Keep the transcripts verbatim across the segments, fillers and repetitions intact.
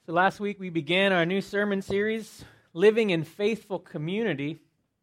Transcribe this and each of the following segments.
So last week we began our new sermon series, Living in Faithful Community.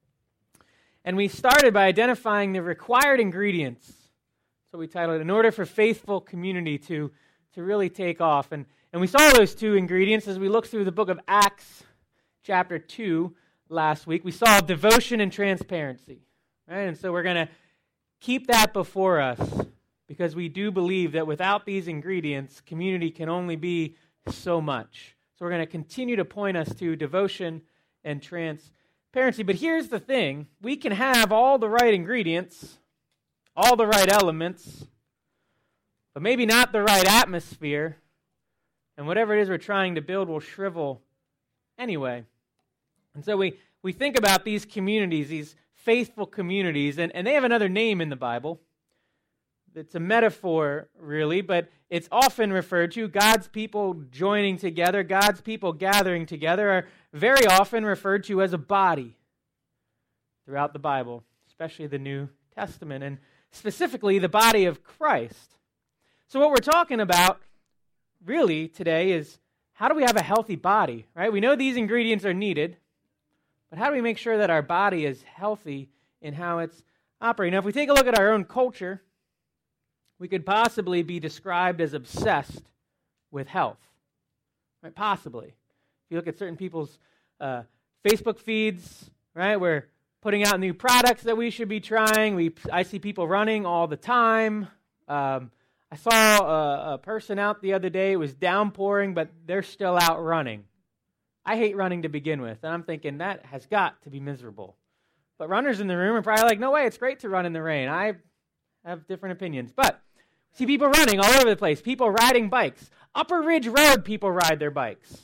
And we started by identifying the required ingredients. So we titled it, In Order for Faithful Community to, to really take off. And, and we saw those two ingredients as we looked through the book of Acts, chapter two, last week. We saw devotion and transparency. Right? And so we're going to keep that before us because we do believe that without these ingredients, community can only be so much. So we're going to continue to point us to devotion and transparency. But here's the thing. We can have all the right ingredients, all the right elements, but maybe not the right atmosphere. And whatever it is we're trying to build will shrivel anyway. And so we, we think about these communities, these faithful communities, and, and they have another name in the Bible. It's a metaphor, really, but it's often referred to. God's people joining together, God's people gathering together are very often referred to as a body throughout the Bible, especially the New Testament, and specifically the body of Christ. So what we're talking about really today is how do we have a healthy body, right? We know these ingredients are needed, but how do we make sure that our body is healthy in how it's operating? Now, if we take a look at our own culture, we could possibly be described as obsessed with health, right? Possibly. If you look at certain people's uh, Facebook feeds, right, we're putting out new products that we should be trying. We, I see people running all the time. Um, I saw a, a person out the other day. It was downpouring, but they're still out running. I hate running to begin with, and I'm thinking that has got to be miserable. But runners in the room are probably like, no way, it's great to run in the rain. I have different opinions. But see people running all over the place, people riding bikes. Upper Ridge Road, people ride their bikes.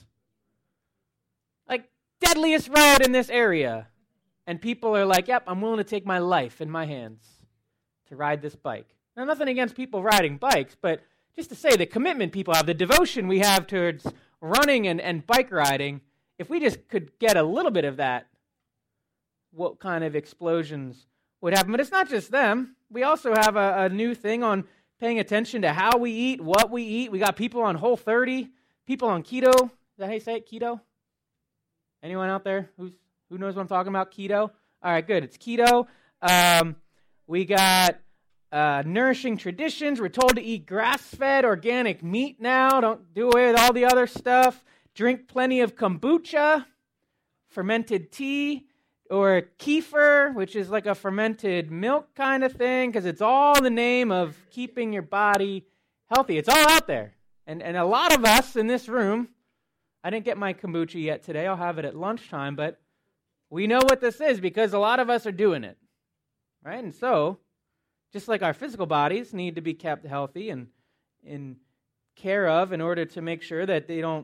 Like, deadliest road in this area. And people are like, yep, I'm willing to take my life in my hands to ride this bike. Now, nothing against people riding bikes, but just to say the commitment people have, the devotion we have towards running and, and bike riding, if we just could get a little bit of that, what kind of explosions would happen? But it's not just them. We also have a, a new thing on paying attention to how we eat, what we eat. We got people on Whole thirty, people on keto. Is that how you say it, keto? Anyone out there who's who knows what I'm talking about, keto? All right, good. It's keto. Um, we got uh, nourishing traditions. We're told to eat grass-fed organic meat now. Don't do away with all the other stuff. Drink plenty of kombucha, fermented tea, or kefir, which is like a fermented milk kind of thing, because it's all in the name of keeping your body healthy. It's all out there. And and a lot of us in this room, I didn't get my kombucha yet today. I'll have it at lunchtime, but we know what this is because a lot of us are doing it, right? And so, just like our physical bodies need to be kept healthy and in care of in order to make sure that they don't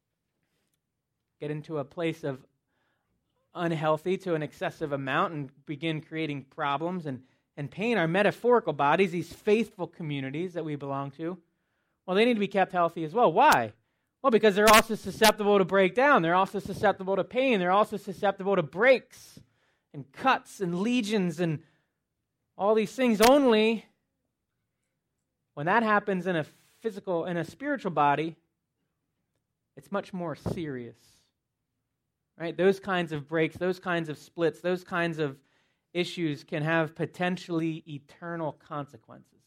get into a place of unhealthy to an excessive amount and begin creating problems and, and pain. Our metaphorical bodies, these faithful communities that we belong to, well, they need to be kept healthy as well. Why? Well, because they're also susceptible to breakdown. They're also susceptible to pain. They're also susceptible to breaks and cuts and lesions and all these things. Only when that happens in a physical, in a spiritual body, it's much more serious. Right? Those kinds of breaks, those kinds of splits, those kinds of issues can have potentially eternal consequences,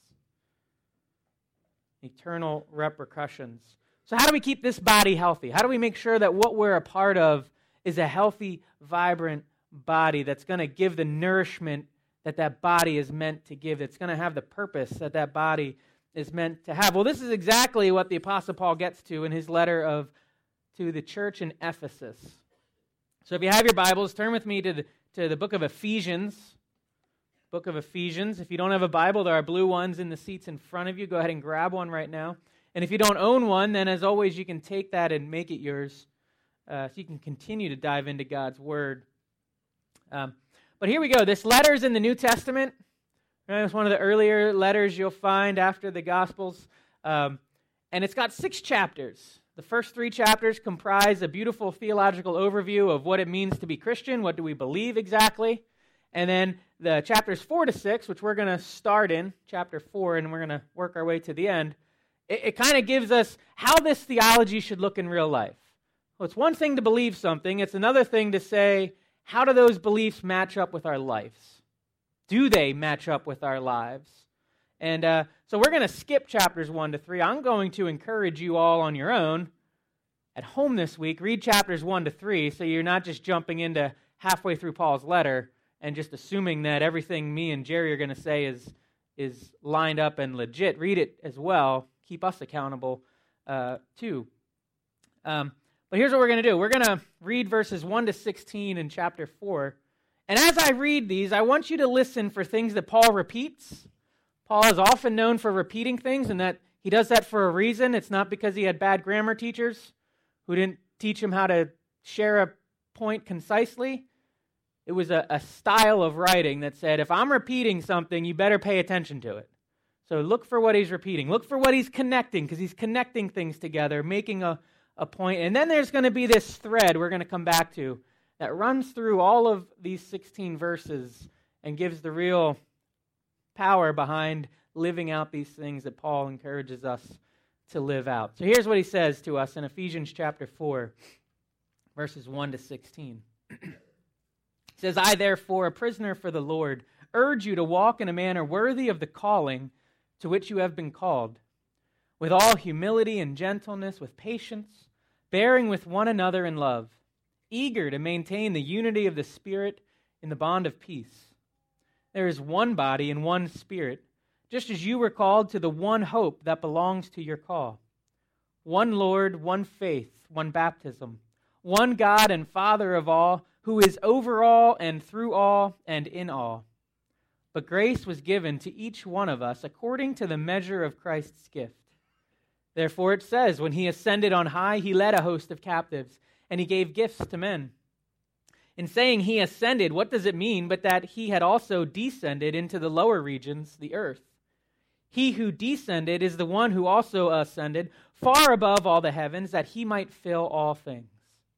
eternal repercussions. So how do we keep this body healthy? How do we make sure that what we're a part of is a healthy, vibrant body that's going to give the nourishment that that body is meant to give, that's going to have the purpose that that body is meant to have? Well, this is exactly what the Apostle Paul gets to in his letter of to the church in Ephesus. So if you have your Bibles, turn with me to the, to the book of Ephesians. Book of Ephesians. If you don't have a Bible, there are blue ones in the seats in front of you. Go ahead and grab one right now. And if you don't own one, then as always, you can take that and make it yours uh, so you can continue to dive into God's Word. Um, but here we go. This letter is in the New Testament. Right? It's one of the earlier letters you'll find after the Gospels. Um, and it's got six chapters. The first three chapters comprise a beautiful theological overview of what it means to be Christian, what do we believe exactly. And then the chapters four to six, which we're going to start in, chapter four, and we're going to work our way to the end, it, it kind of gives us how this theology should look in real life. Well, it's one thing to believe something. It's another thing to say, how do those beliefs match up with our lives? Do they match up with our lives? And uh, so we're going to skip chapters one to three. I'm going to encourage you all on your own at home this week, read chapters one to three, so you're not just jumping into halfway through Paul's letter and just assuming that everything me and Jerry are going to say is, is lined up and legit. Read it as well. Keep us accountable uh, too. Um, but here's what we're going to do. We're going to read verses one to sixteen in chapter four. And as I read these, I want you to listen for things that Paul repeats. Paul is often known for repeating things, and that he does that for a reason. It's not because he had bad grammar teachers who didn't teach him how to share a point concisely. It was a, a style of writing that said, if I'm repeating something, you better pay attention to it. So look for what he's repeating. Look for what he's connecting, because he's connecting things together, making a, a point. And then there's going to be this thread we're going to come back to that runs through all of these sixteen verses and gives the real power behind living out these things that Paul encourages us to live out. So here's what he says to us in Ephesians chapter four, verses one to sixteen. He says, I therefore, a prisoner for the Lord, urge you to walk in a manner worthy of the calling to which you have been called, with all humility and gentleness, with patience, bearing with one another in love, eager to maintain the unity of the Spirit in the bond of peace. There is one body and one Spirit, just as you were called to the one hope that belongs to your call. One Lord, one faith, one baptism, one God and Father of all, who is over all and through all and in all. But grace was given to each one of us according to the measure of Christ's gift. Therefore it says, when he ascended on high, he led a host of captives, and he gave gifts to men. In saying he ascended, what does it mean but that he had also descended into the lower regions, the earth? He who descended is the one who also ascended far above all the heavens, that he might fill all things.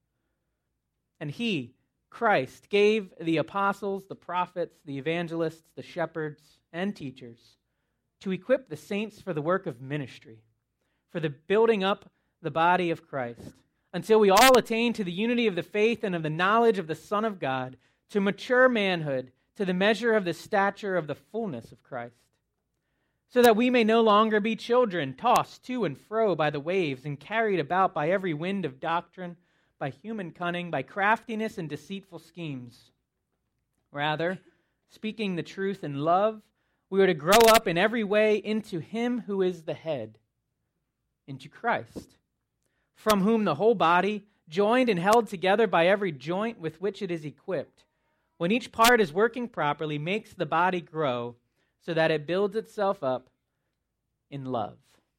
And he, Christ, gave the apostles, the prophets, the evangelists, the shepherds, and teachers to equip the saints for the work of ministry, for the building up the body of Christ, until we all attain to the unity of the faith and of the knowledge of the Son of God, to mature manhood, to the measure of the stature of the fullness of Christ, so that we may no longer be children, tossed to and fro by the waves and carried about by every wind of doctrine, by human cunning, by craftiness and deceitful schemes. Rather, speaking the truth in love, we are to grow up in every way into him who is the head, into Christ, from whom the whole body, joined and held together by every joint with which it is equipped, when each part is working properly, makes the body grow so that it builds itself up in love.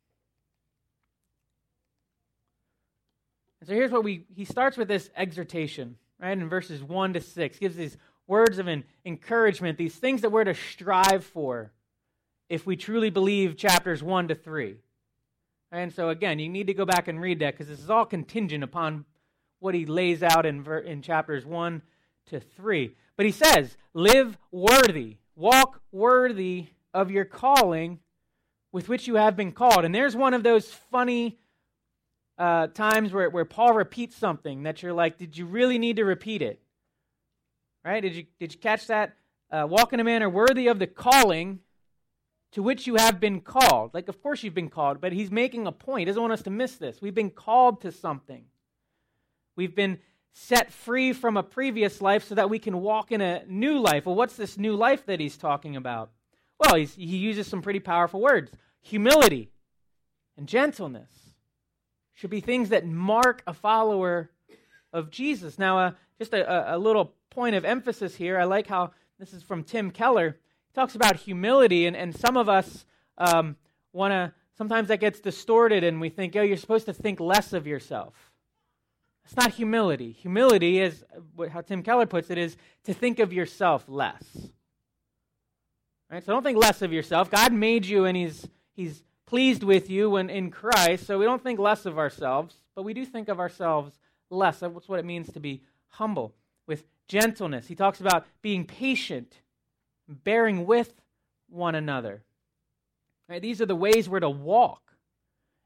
And so here's what we, he starts with this exhortation, right, in verses one to six, gives these words of an encouragement, these things that we're to strive for if we truly believe chapters one to three. And so again, you need to go back and read that because this is all contingent upon what he lays out in, ver- in chapters one to three. But he says, live worthy, walk worthy of your calling with which you have been called. And there's one of those funny uh, times where, where Paul repeats something that you're like, did you really need to repeat it? Right? Did you, did you catch that? Uh, walk in a manner worthy of the calling to which you have been called. Like, of course you've been called, but he's making a point. He doesn't want us to miss this. We've been called to something. We've been set free from a previous life so that we can walk in a new life. Well, what's this new life that he's talking about? Well, he's, he uses some pretty powerful words. Humility and gentleness should be things that mark a follower of Jesus. Now, uh, just a, a little point of emphasis here. I like how, this is from Tim Keller, he talks about humility, and, and some of us um, want to, sometimes that gets distorted and we think, oh, you're supposed to think less of yourself. It's not humility. Humility is, how Tim Keller puts it, is to think of yourself less. Right? So don't think less of yourself. God made you and he's he's pleased with you when in Christ, so we don't think less of ourselves, but we do think of ourselves less. That's what it means to be humble, with gentleness. He talks about being patient, bearing with one another. Right? These are the ways we're to walk.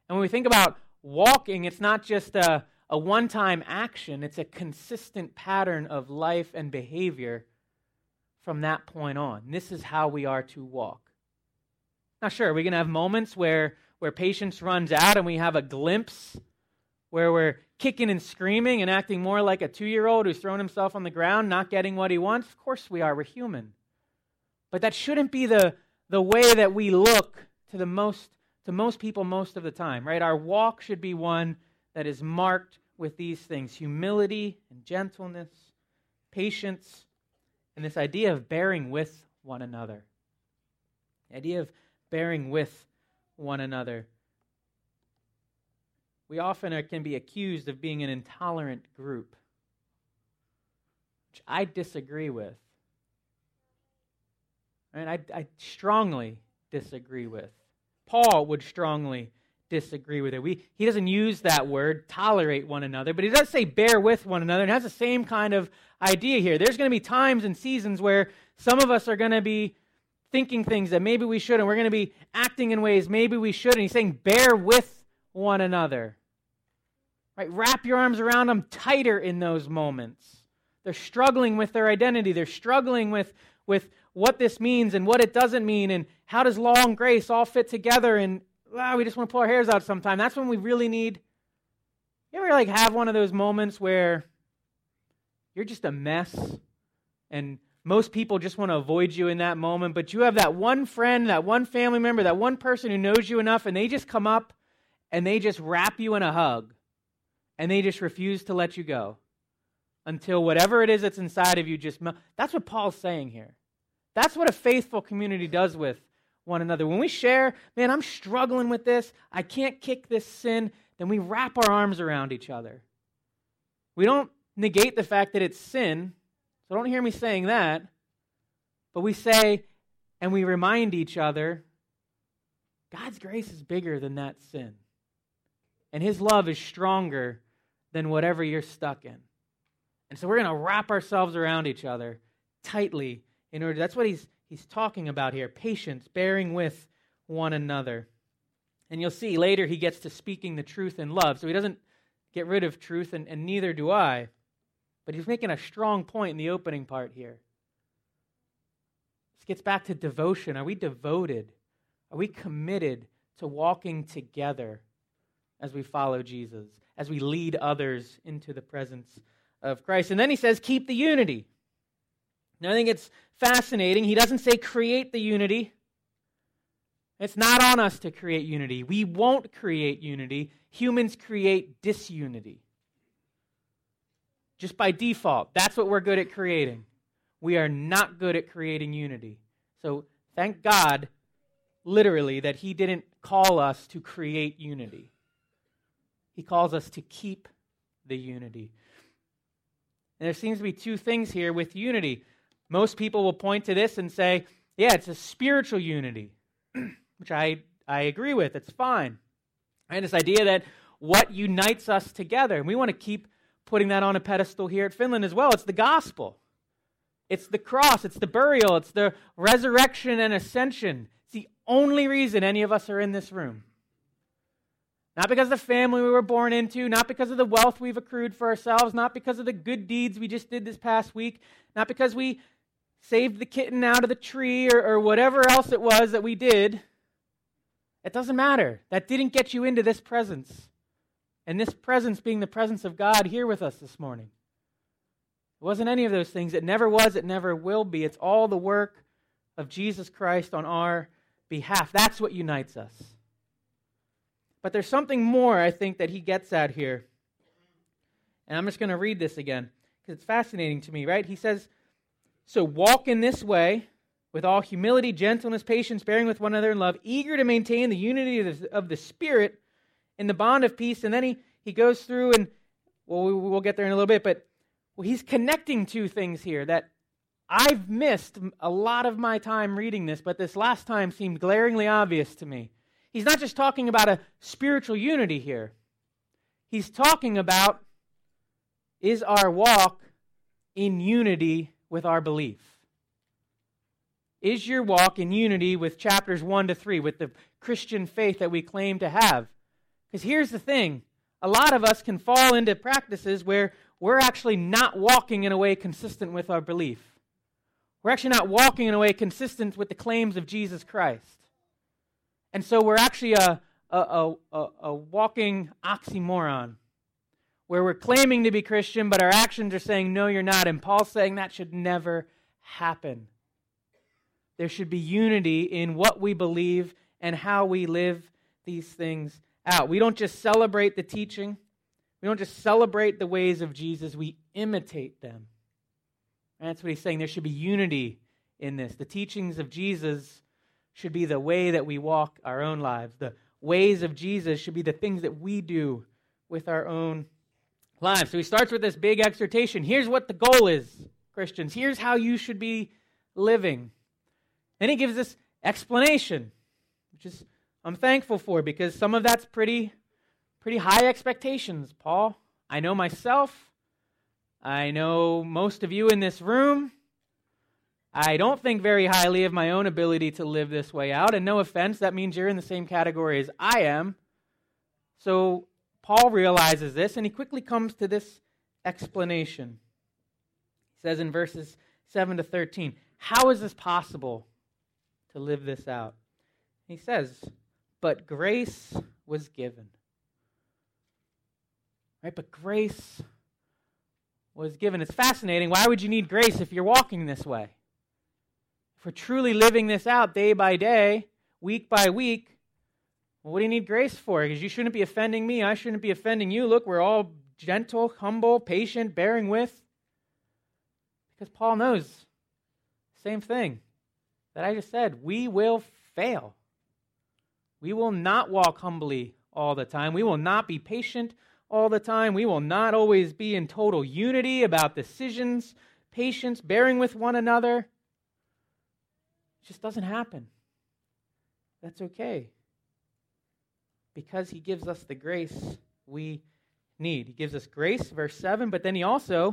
And when we think about walking, it's not just a, a one-time action. It's a consistent pattern of life and behavior from that point on. This is how we are to walk. Now, sure, we're going to have moments where, where patience runs out and we have a glimpse where we're kicking and screaming and acting more like a two-year-old who's thrown himself on the ground, not getting what he wants. Of course we are. We're human. But that shouldn't be the, the way that we look to the most to most people most of the time, right? Our walk should be one that is marked with these things: humility and gentleness, patience, and this idea of bearing with one another. The idea of bearing with one another. We often are, can be accused of being an intolerant group, which I disagree with. And I, I strongly disagree with. Paul would strongly disagree with it. We, he doesn't use that word, tolerate one another, but he does say bear with one another, and has the same kind of idea here. There's going to be times and seasons where some of us are going to be thinking things that maybe we shouldn't. We're going to be acting in ways maybe we shouldn't. He's saying bear with one another. Right? Wrap your arms around them tighter in those moments. They're struggling with their identity. They're struggling with, with what this means and what it doesn't mean, and how does law and grace all fit together, and ah, we just want to pull our hairs out sometime. That's when we really need... You ever like have one of those moments where you're just a mess, and most people just want to avoid you in that moment, but you have that one friend, that one family member, that one person who knows you enough, and they just come up and they just wrap you in a hug, and they just refuse to let you go until whatever it is that's inside of you just melts. That's what Paul's saying here. That's what a faithful community does with one another. When we share, man, I'm struggling with this, I can't kick this sin, then we wrap our arms around each other. We don't negate the fact that it's sin, so don't hear me saying that, but we say, and we remind each other, God's grace is bigger than that sin. And His love is stronger than whatever you're stuck in. And so we're going to wrap ourselves around each other tightly in order. That's what he's he's talking about here. Patience, bearing with one another. And you'll see later he gets to speaking the truth in love. So he doesn't get rid of truth, and, and neither do I. But he's making a strong point in the opening part here. This gets back to devotion. Are we devoted? Are we committed to walking together as we follow Jesus, as we lead others into the presence of Christ? And then he says, keep the unity. Now, I think it's fascinating. He doesn't say create the unity. It's not on us to create unity. We won't create unity. Humans create disunity. Just by default, that's what we're good at creating. We are not good at creating unity. So thank God, literally, that He didn't call us to create unity. He calls us to keep the unity. And there seems to be two things here with unity. Most people will point to this and say, yeah, it's a spiritual unity, which I, I agree with. It's fine. And this idea that what unites us together, and we want to keep putting that on a pedestal here at Finland as well. It's the gospel. It's the cross. It's the burial. It's the resurrection and ascension. It's the only reason any of us are in this room. Not because of the family we were born into, not because of the wealth we've accrued for ourselves, not because of the good deeds we just did this past week, not because we saved the kitten out of the tree or, or whatever else it was that we did. It doesn't matter. That didn't get you into this presence. And this presence being the presence of God here with us this morning. It wasn't any of those things. It never was. It never will be. It's all the work of Jesus Christ on our behalf. That's what unites us. But there's something more, I think, that he gets at here. And I'm just going to read this again, because it's fascinating to me, right? He says, so walk in this way, with all humility, gentleness, patience, bearing with one another in love, eager to maintain the unity of the, of the Spirit in the bond of peace. And then he, he goes through, and well, we, we'll get there in a little bit, but well, he's connecting two things here that I've missed a lot of my time reading this, but this last time seemed glaringly obvious to me. He's not just talking about a spiritual unity here. He's talking about, is our walk in unity with our belief? Is your walk in unity with chapters one to three, with the Christian faith that we claim to have? Because here's the thing. A lot of us can fall into practices where we're actually not walking in a way consistent with our belief. We're actually not walking in a way consistent with the claims of Jesus Christ. And so we're actually a, a, a, a walking oxymoron, where we're claiming to be Christian, but our actions are saying, no, you're not. And Paul's saying that should never happen. There should be unity in what we believe and how we live these things out. We don't just celebrate the teaching. We don't just celebrate the ways of Jesus. We imitate them. And that's what he's saying. There should be unity in this. The teachings of Jesus should be the way that we walk our own lives. The ways of Jesus should be the things that we do with our own lives. So he starts with this big exhortation. Here's what the goal is, Christians. Here's how you should be living. Then he gives this explanation, which is I'm thankful for, because some of that's pretty, pretty high expectations, Paul. I know myself. I know most of you in this room. I don't think very highly of my own ability to live this way out. And no offense, that means you're in the same category as I am. So Paul realizes this, and he quickly comes to this explanation. He says in verses seven to thirteen, how is this possible to live this out? He says, but grace was given. Right? But grace was given. It's fascinating. Why would you need grace if you're walking this way? If we're truly living this out day by day, week by week, well, what do you need grace for? Because you shouldn't be offending me. I shouldn't be offending you. Look, we're all gentle, humble, patient, bearing with. Because Paul knows, same thing that I just said, we will fail. We will not walk humbly all the time. We will not be patient all the time. We will not always be in total unity about decisions, patience, bearing with one another. It just doesn't happen. That's okay. Because he gives us the grace we need. He gives us grace, verse seven, but then he also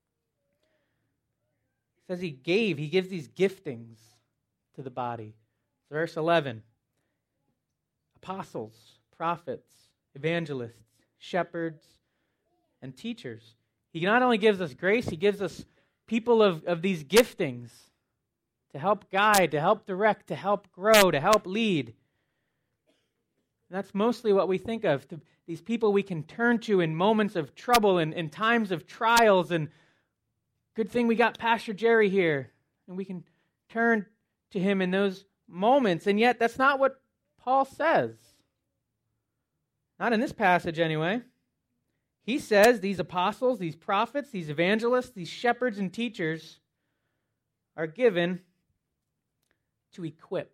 says he gave, he gives these giftings to the body. Verse eleven, apostles, prophets, evangelists, shepherds, and teachers. He not only gives us grace, he gives us people of, of these giftings to help guide, to help direct, to help grow, to help lead. And that's mostly what we think of, to these people we can turn to in moments of trouble and in times of trials. And good thing we got Pastor Jerry here, and we can turn to him in those moments. And yet that's not what Paul says. Not in this passage anyway. He says these apostles, these prophets, these evangelists, these shepherds and teachers are given to equip.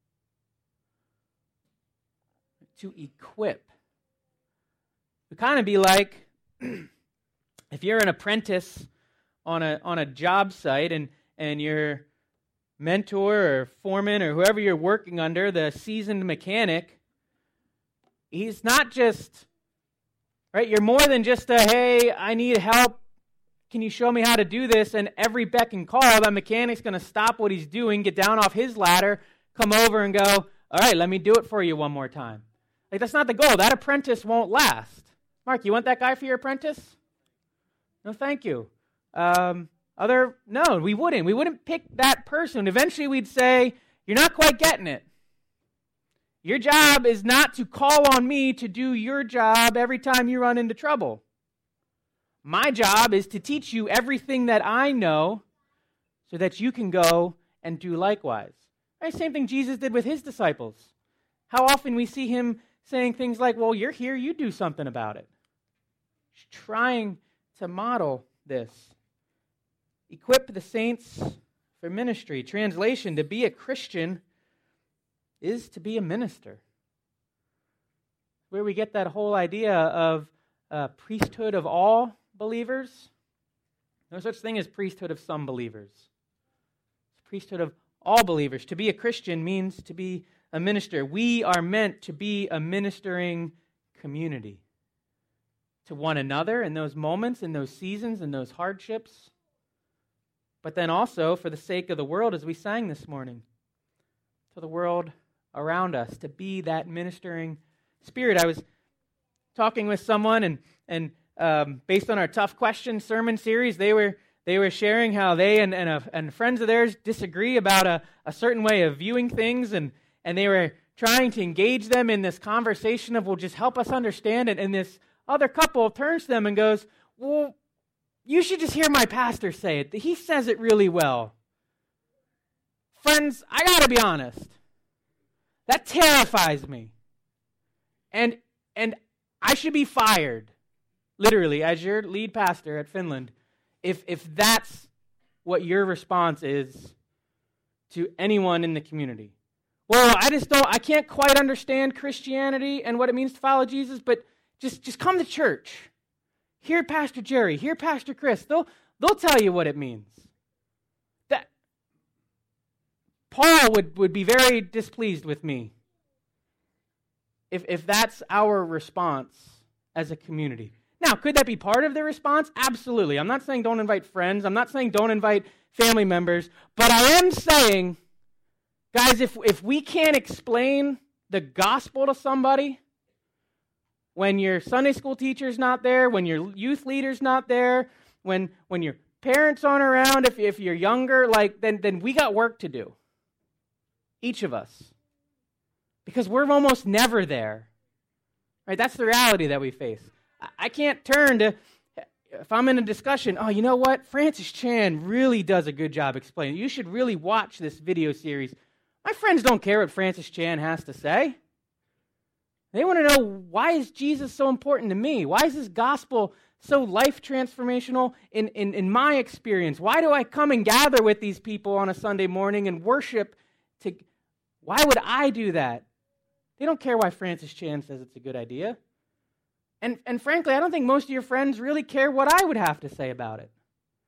To equip. It would kind of be like if you're an apprentice on a on a job site and, and your mentor or foreman or whoever you're working under, the seasoned mechanic, he's not just, right, you're more than just a, hey, I need help, can you show me how to do this? And every beck and call, that mechanic's going to stop what he's doing, get down off his ladder, come over and go, all right, let me do it for you one more time. Like, that's not the goal. That apprentice won't last. Mark, you want that guy for your apprentice? No, thank you. Um, other, no, we wouldn't. We wouldn't pick that person. Eventually we'd say, you're not quite getting it. Your job is not to call on me to do your job every time you run into trouble. My job is to teach you everything that I know so that you can go and do likewise. Right? Same thing Jesus did with his disciples. How often we see him saying things like, well, you're here, you do something about it. He's trying to model this. Equip the saints for ministry. Translation, to be a Christian is to be a minister. Where we get that whole idea of uh, priesthood of all believers. No such thing as priesthood of some believers. It's priesthood of all believers. To be a Christian means to be a minister. We are meant to be a ministering community to one another in those moments, in those seasons, in those hardships. But then also for the sake of the world, as we sang this morning, to the world around us, to be that ministering spirit. I was talking with someone, and and um, based on our Tough Question sermon series, they were they were sharing how they and and, uh, and friends of theirs disagree about a, a certain way of viewing things, and and they were trying to engage them in this conversation of, well, just help us understand it. And this other couple turns to them and goes, well, you should just hear my pastor say it. He says it really well. Friends, I got to be honest. That terrifies me. And and I should be fired, literally, as your lead pastor at Finland, if if that's what your response is to anyone in the community. Well, I just don't, I can't quite understand Christianity and what it means to follow Jesus, but just, just come to church. Hear Pastor Jerry, hear Pastor Chris. They'll, they'll tell you what it means. That Paul would, would be very displeased with me if, if that's our response as a community. Now, could that be part of the response? Absolutely. I'm not saying don't invite friends. I'm not saying don't invite family members. But I am saying, guys, if if we can't explain the gospel to somebody, when your Sunday school teacher's not there, when your youth leader's not there, when when your parents aren't around, if if you're younger, like then then we got work to do. Each of us. Because we're almost never there. Right? That's the reality that we face. I, I can't turn to, if I'm in a discussion, oh, you know what? Francis Chan really does a good job explaining. You should really watch this video series. My friends don't care what Francis Chan has to say. They want to know, why is Jesus so important to me? Why is this gospel so life transformational in, in, in my experience? Why do I come and gather with these people on a Sunday morning and worship? To, why would I do that? They don't care why Francis Chan says it's a good idea. And, and frankly, I don't think most of your friends really care what I would have to say about it.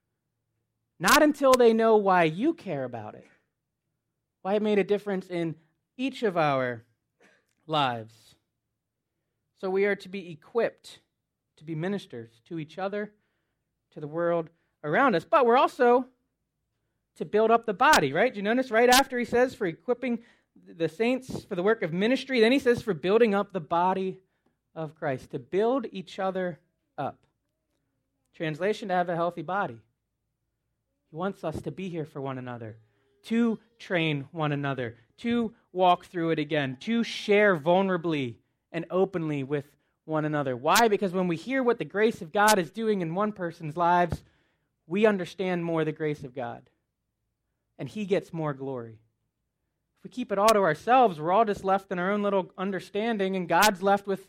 Not until they know why you care about it. Why it made a difference in each of our lives. So we are to be equipped to be ministers to each other, to the world around us. But we're also to build up the body, right? Do you notice right after he says for equipping the saints for the work of ministry, then he says for building up the body of Christ, to build each other up. Translation, to have a healthy body. He wants us to be here for one another, to train one another, to walk through it again, to share vulnerably and openly with one another. Why? Because when we hear what the grace of God is doing in one person's lives, we understand more the grace of God. And he gets more glory. If we keep it all to ourselves, we're all just left in our own little understanding, and God's left with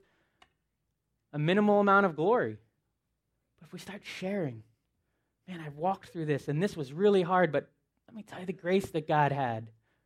a minimal amount of glory. But if we start sharing, man, I've walked through this, and this was really hard, but let me tell you the grace that God had.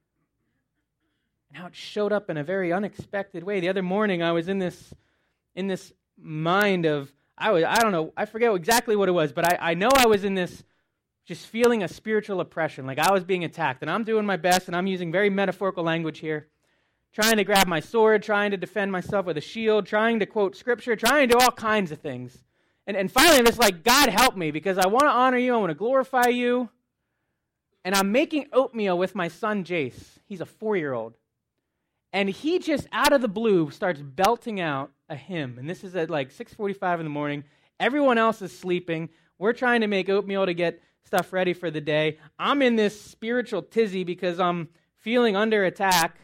And how it showed up in a very unexpected way. The other morning, I was in this in this mind of, I was I don't know, I forget exactly what it was, but I, I know I was in this just feeling a spiritual oppression, like I was being attacked. And I'm doing my best, and I'm using very metaphorical language here, trying to grab my sword, trying to defend myself with a shield, trying to quote scripture, trying to do all kinds of things. And, and finally, I'm just like, God, help me, because I want to honor you, I want to glorify you. And I'm making oatmeal with my son, Jace. He's a four-year-old. And he just, out of the blue, starts belting out a hymn. And this is at like six forty-five in the morning. Everyone else is sleeping. We're trying to make oatmeal to get stuff ready for the day. I'm in this spiritual tizzy because I'm feeling under attack.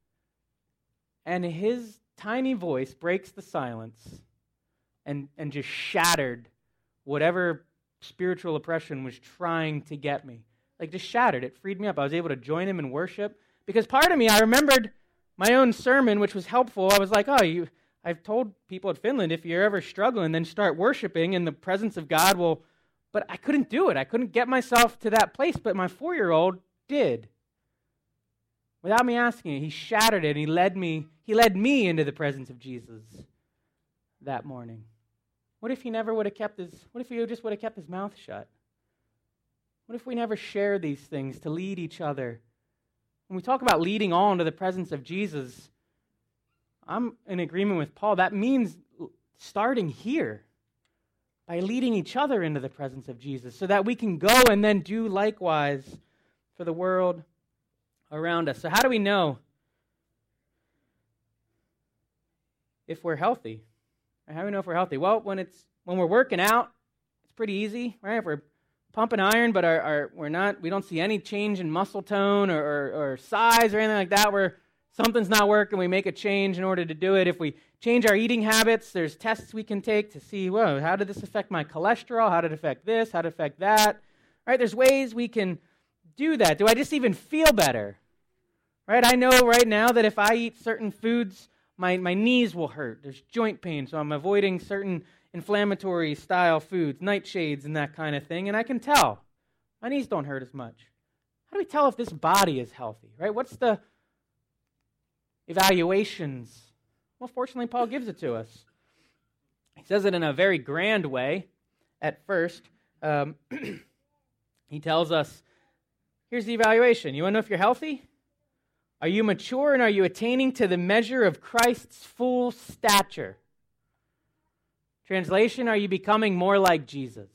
And his tiny voice breaks the silence and, and just shattered whatever spiritual oppression was trying to get me. Like, just shattered. It freed me up. I was able to join him in worship. Because part of me, I remembered my own sermon, which was helpful. I was like, oh, you, I've told people at Finland, if you're ever struggling, then start worshiping, and the presence of God will... But I couldn't do it. I couldn't get myself to that place, but my four-year-old did. Without me asking it, he shattered it, and he led me, he led me into the presence of Jesus that morning. What if he never would have kept his, what if he just would have kept his mouth shut? What if we never share these things to lead each other? When we talk about leading all into the presence of Jesus, I'm in agreement with Paul. That means starting here by leading each other into the presence of Jesus so that we can go and then do likewise for the world around us. So how do we know if we're healthy? How do we know if we're healthy? Well, when it's when we're working out, it's pretty easy, right? If we're pumping iron, but our, our, we're not, we don't see any change in muscle tone or, or, or size or anything like that, where something's not working, we make a change in order to do it. If we change our eating habits, there's tests we can take to see, whoa, how did this affect my cholesterol? How did it affect this? How did it affect that? Right? There's ways we can do that. Do I just even feel better? Right? I know right now that if I eat certain foods, my, my knees will hurt. There's joint pain, so I'm avoiding certain inflammatory style foods, nightshades and that kind of thing, and I can tell. My knees don't hurt as much. How do we tell if this body is healthy, right? What's the evaluations? Well, fortunately, Paul gives it to us. He says it in a very grand way at first. Um, he tells us, here's the evaluation. You want to know if you're healthy? Are you mature and are you attaining to the measure of Christ's full stature? Translation, are you becoming more like Jesus?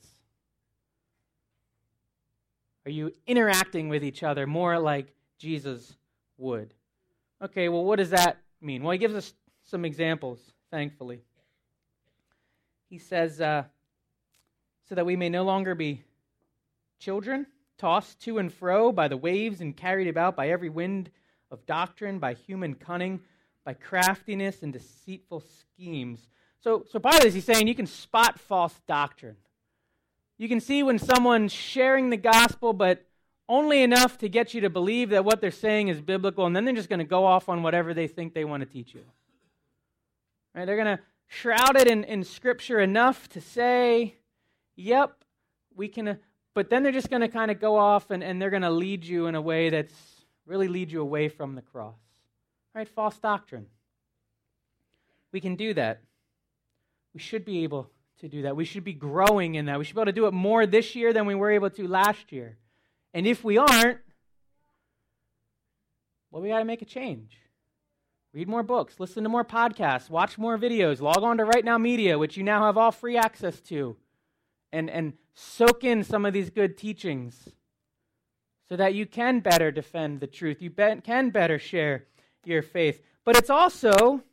Are you interacting with each other more like Jesus would? Okay, well, what does that mean? Well, he gives us some examples, thankfully. He says, uh, so that we may no longer be children, tossed to and fro by the waves and carried about by every wind of doctrine, by human cunning, by craftiness and deceitful schemes. So, so part of this, he's saying you can spot false doctrine. You can see when someone's sharing the gospel, but only enough to get you to believe that what they're saying is biblical, and then they're just going to go off on whatever they think they want to teach you. Right? They're going to shroud it in, in Scripture enough to say, yep, we can, uh, but then they're just going to kind of go off and, and they're going to lead you in a way that's really lead you away from the cross. Right? False doctrine. We can do that. We should be able to do that. We should be growing in that. We should be able to do it more this year than we were able to last year. And if we aren't, well, we got to make a change. Read more books, listen to more podcasts, watch more videos, log on to Right Now Media, which you now have all free access to, and, and soak in some of these good teachings so that you can better defend the truth. You be- can better share your faith. But it's also...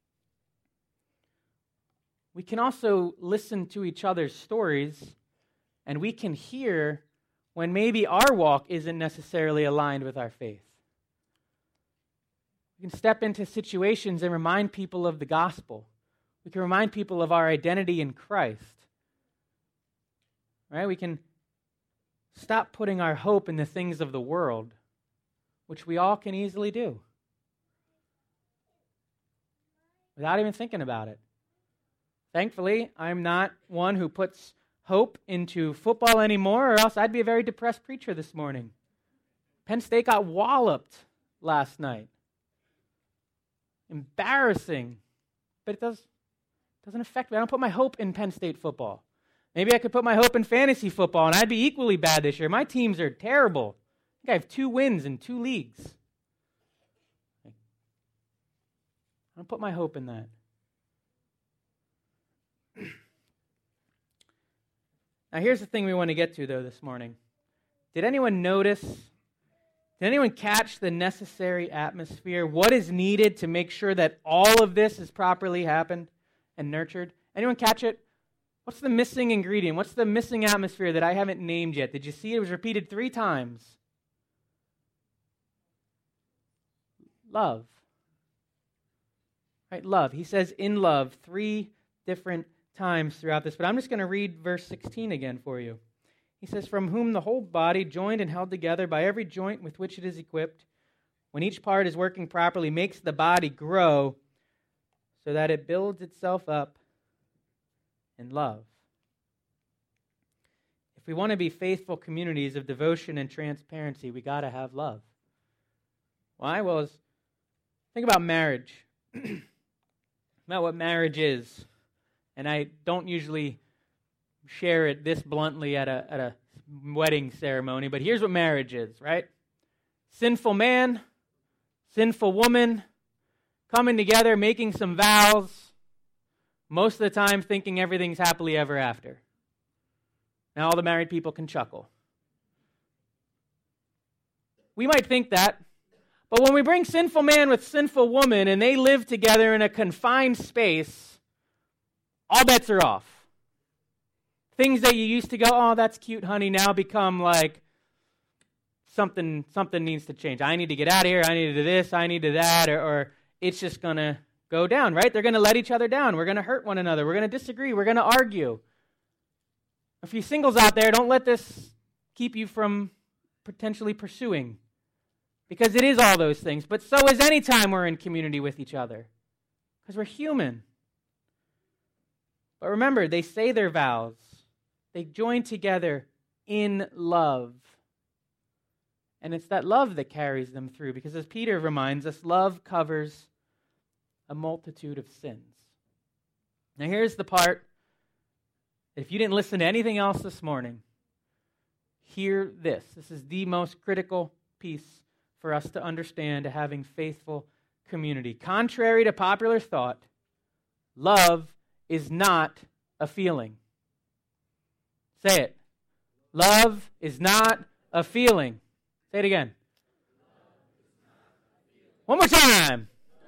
we can also listen to each other's stories, and we can hear when maybe our walk isn't necessarily aligned with our faith. We can step into situations and remind people of the gospel. We can remind people of our identity in Christ. Right? We can stop putting our hope in the things of the world, which we all can easily do, without even thinking about it. Thankfully, I'm not one who puts hope into football anymore, or else I'd be a very depressed preacher this morning. Penn State got walloped last night. Embarrassing. But it does, doesn't affect me. I don't put my hope in Penn State football. Maybe I could put my hope in fantasy football, and I'd be equally bad this year. My teams are terrible. I think I have two wins in two leagues. I don't put my hope in that. Now, here's the thing we want to get to, though, this morning. Did anyone notice, did anyone catch the necessary atmosphere? What is needed to make sure that all of this is properly happened and nurtured? Anyone catch it? What's the missing ingredient? What's the missing atmosphere that I haven't named yet? Did you see it? It was repeated three times. Love. Right, love. He says in love three different times throughout this, but I'm just going to read verse sixteen again for you. He says, from whom the whole body, joined and held together by every joint with which it is equipped, when each part is working properly, makes the body grow so that it builds itself up in love. If we want to be faithful communities of devotion and transparency, we got to have love. Why? Well, think about marriage. About what marriage is. And I don't usually share it this bluntly at a at a wedding ceremony, but here's what marriage is, right? Sinful man, sinful woman, coming together, making some vows, most of the time thinking everything's happily ever after. Now all the married people can chuckle. We might think that, but when we bring sinful man with sinful woman and they live together in a confined space, all bets are off. Things that you used to go, oh, that's cute, honey, now become like something something needs to change. I need to get out of here. I need to do this. I need to do that. Or, or it's just going to go down, right? They're going to let each other down. We're going to hurt one another. We're going to disagree. We're going to argue. If you singles out there, don't let this keep you from potentially pursuing. Because it is all those things. But so is any time we're in community with each other. Because we're human. But remember, they say their vows. They join together in love. And it's that love that carries them through. Because as Peter reminds us, love covers a multitude of sins. Now here's the part. If you didn't listen to anything else this morning, hear this. This is the most critical piece for us to understand to having faithful community. Contrary to popular thought, love is not a feeling. Say it. Love is not a feeling. Say it again. One more time.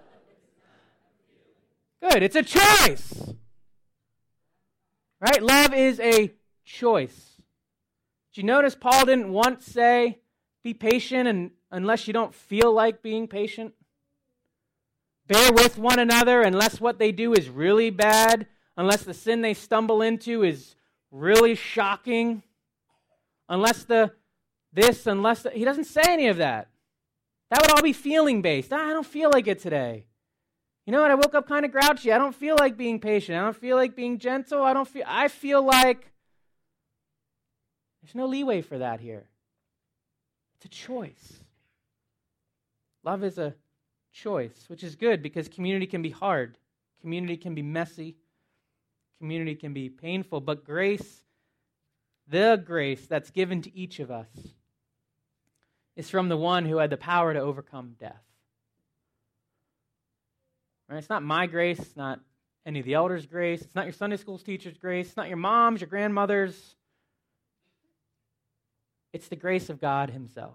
Good. It's a choice. Right? Love is a choice. Did you notice Paul didn't once say, be patient and unless you don't feel like being patient? Bear with one another unless what they do is really bad, unless the sin they stumble into is really shocking, unless the this, unless the, he doesn't say any of that. That would all be feeling based. Ah, I don't feel like it today. You know what? I woke up kind of grouchy. I don't feel like being patient. I don't feel like being gentle. I don't feel. I feel like there's no leeway for that here. It's a choice. Love is a choice, which is good because community can be hard. Community can be messy. Community can be painful. But grace, the grace that's given to each of us, is from the one who had the power to overcome death. Right? It's not my grace. It's not any of the elders' grace. It's not your Sunday school teacher's grace. It's not your mom's, your grandmother's. It's the grace of God himself.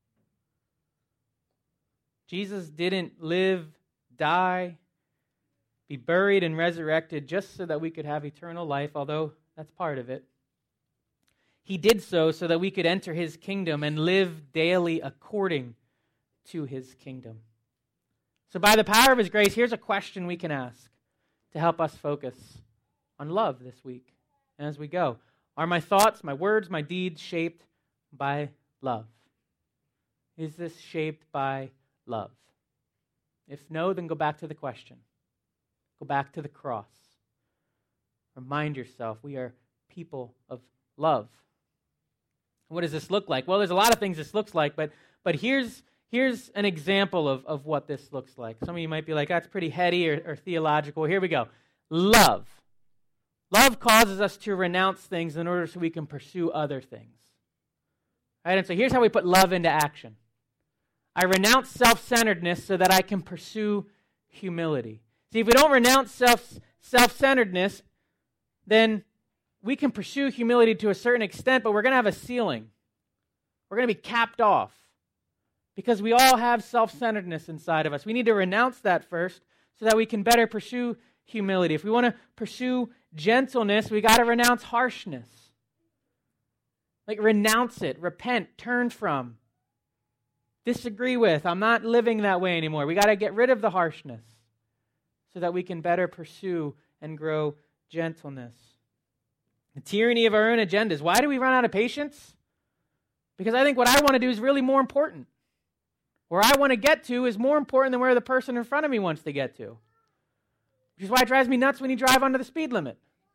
Jesus didn't live, die, be buried and resurrected just so that we could have eternal life, although that's part of it. He did so so that we could enter his kingdom and live daily according to his kingdom. So by the power of his grace, here's a question we can ask to help us focus on love this week and as we go. Are my thoughts, my words, my deeds shaped by love? Is this shaped by love? If no, then go back to the question. Go back to the cross. Remind yourself we are people of love. What does this look like? Well, there's a lot of things this looks like, but but here's here's an example of, of what this looks like. Some of you might be like, that's pretty heady or, or theological. Here we go. Love. Love causes us to renounce things in order so we can pursue other things. Right? And so here's how we put love into action. I renounce self-centeredness so that I can pursue humility. See, if we don't renounce self, self-centeredness, then we can pursue humility to a certain extent, but we're going to have a ceiling. We're going to be capped off because we all have self-centeredness inside of us. We need to renounce that first so that we can better pursue humility. If we want to pursue gentleness, we got to renounce harshness. Like renounce it, repent, turn from, disagree with. I'm not living that way anymore. We got to get rid of the harshness so that we can better pursue and grow gentleness. The tyranny of our own agendas. Why do we run out of patience? Because I think what I want to do is really more important. Where I want to get to is more important than where the person in front of me wants to get to. Which is why it drives me nuts when you drive under the speed limit.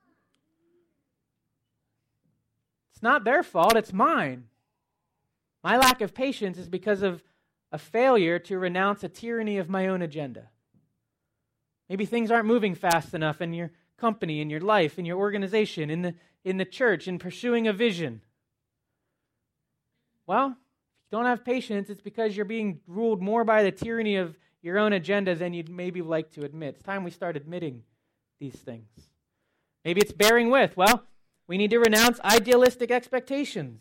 It's not their fault, it's mine. My lack of patience is because of a failure to renounce a tyranny of my own agenda. Maybe things aren't moving fast enough in your company, in your life, in your organization, in the in the church, in pursuing a vision. Well, if you don't have patience, it's because you're being ruled more by the tyranny of your own agenda than you'd maybe like to admit. It's time we start admitting these things. Maybe it's bearing with. Well, we need to renounce idealistic expectations.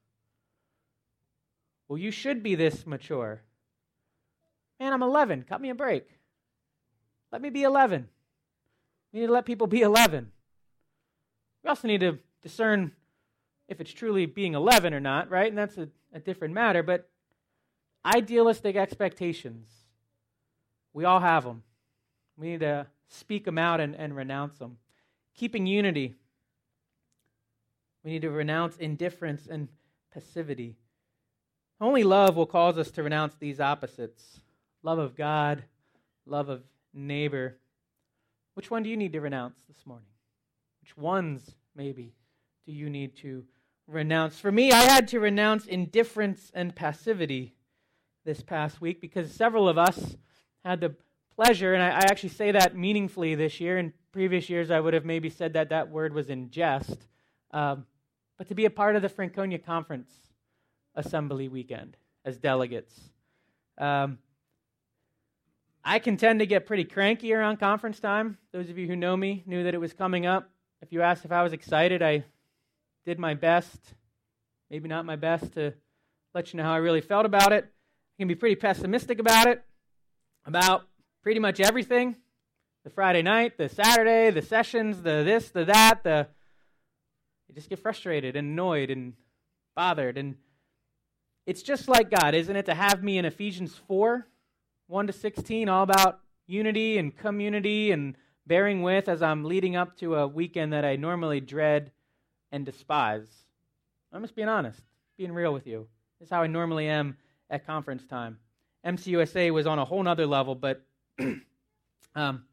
Well, you should be this mature. Man, I'm eleven. Cut me a break. Let me be eleven. We need to let people be eleven. We also need to discern if it's truly being eleven or not, right? And that's a, a different matter. But idealistic expectations, we all have them. We need to speak them out and, and renounce them. Keeping unity, we need to renounce indifference and passivity. Only love will cause us to renounce these opposites. Love of God, love of neighbor. Which one do you need to renounce this morning? Which ones, maybe, do you need to renounce? For me, I had to renounce indifference and passivity this past week because several of us had the pleasure, and I, I actually say that meaningfully this year. In previous years, I would have maybe said that that word was in jest. Um, but to be a part of the Franconia Conference Assembly weekend as delegates. Um, I can tend to get pretty cranky around conference time. Those of you who know me knew that it was coming up. If you asked if I was excited, I did my best, maybe not my best, to let you know how I really felt about it. I can be pretty pessimistic about it, about pretty much everything. The Friday night, the Saturday, the sessions, the this, the that, the... You just get frustrated and annoyed and bothered. And it's just like God, isn't it, to have me in Ephesians four, one to sixteen, all about unity and community and bearing with as I'm leading up to a weekend that I normally dread and despise. I'm just being honest, being real with you. This is how I normally am at conference time. M C U S A was on a whole nother level, but um,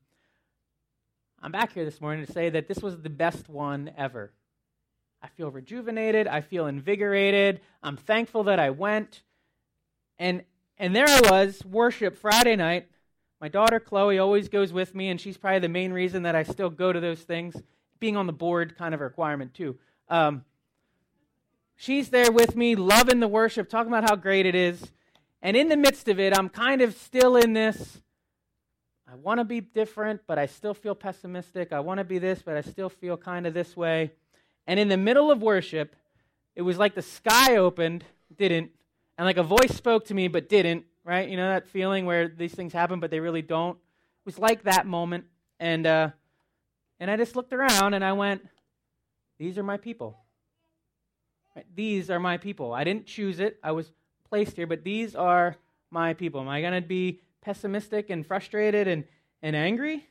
I'm back here this morning to say that this was the best one ever. I feel rejuvenated. I feel invigorated. I'm thankful that I went. And and there I was, worship Friday night. My daughter Chloe always goes with me, and she's probably the main reason that I still go to those things. Being on the board, kind of a requirement too. Um, she's there with me, loving the worship, talking about how great it is. And in the midst of it, I'm kind of still in this, I want to be different, but I still feel pessimistic. I want to be this, but I still feel kind of this way. And in the middle of worship, it was like the sky opened, didn't, and like a voice spoke to me, but didn't, right? You know that feeling where these things happen, but they really don't? It was like that moment. And uh, and I just looked around, and I went, these are my people. Right? These are my people. I didn't choose it. I was placed here, but these are my people. Am I going to be pessimistic and frustrated and, and angry?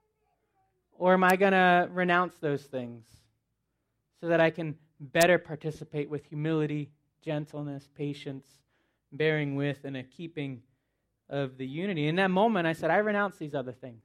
Or am I going to renounce those things so that I can better participate with humility, gentleness, patience, bearing with, and a keeping of the unity? In that moment, I said, I renounce these other things.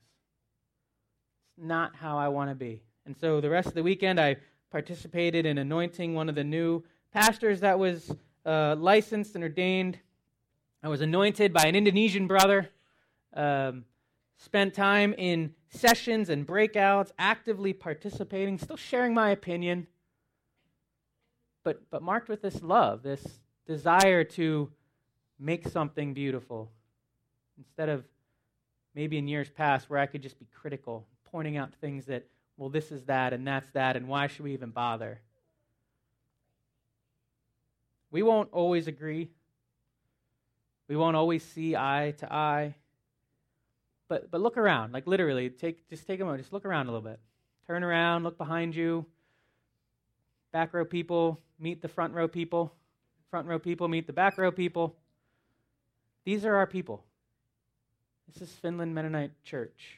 It's not how I want to be. And so the rest of the weekend, I participated in anointing one of the new pastors that was uh, licensed and ordained. I was anointed by an Indonesian brother, um, spent time in sessions and breakouts, actively participating, still sharing my opinion, but but marked with this love, this desire to make something beautiful, instead of maybe in years past where I could just be critical, pointing out things that, well, this is that, and that's that, and why should we even bother? We won't always agree. We won't always see eye to eye. But but look around, like literally, take just take a moment, just look around a little bit. Turn around, look behind you. Back row people, meet the front row people. Front row people, meet the back row people. These are our people. This is Finland Mennonite Church.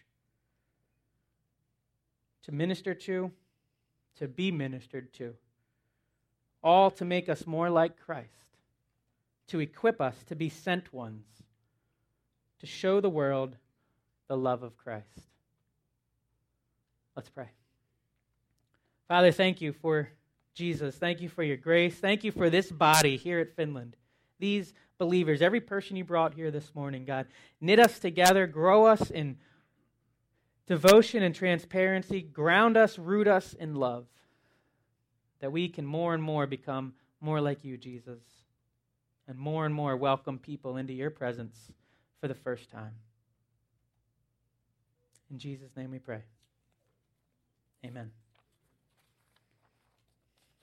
To minister to, to be ministered to. All to make us more like Christ. To equip us to be sent ones. To show the world the love of Christ. Let's pray. Father, thank you for Jesus. Thank you for your grace. Thank you for this body here at Finland. These believers, every person you brought here this morning, God. Knit us together, grow us in devotion and transparency, ground us, root us in love, that we can more and more become more like you, Jesus, and more and more welcome people into your presence for the first time. In Jesus' name we pray. Amen.